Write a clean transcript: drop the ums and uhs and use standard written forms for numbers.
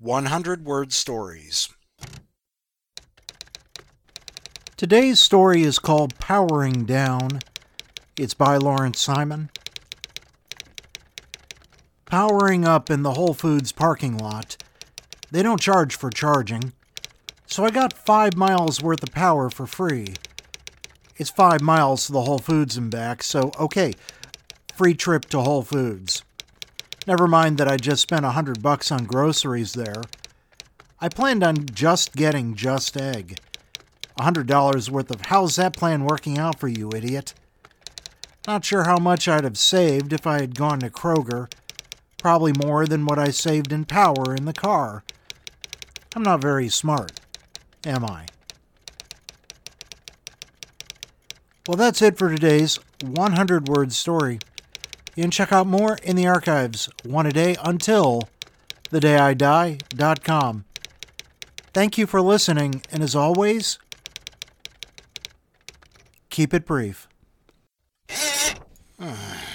100-word stories. Today's story is called Powering Down. It's by Lawrence Simon. Powering up in the Whole Foods parking lot. They don't charge for charging, so I got 5 miles worth of power for free. It's 5 miles to the Whole Foods and back, so okay, free trip to Whole Foods. Never mind that I just spent $100 on groceries there. I planned on just getting Just Egg. $100 worth of how's that plan working out for you, idiot? Not sure how much I'd have saved if I had gone to Kroger. Probably more than what I saved in power in the car. I'm not very smart, am I? Well, that's it for today's 100-word story. You can check out more in the archives, one a day until thedayidie.com. Thank you for listening, and as always, keep it brief.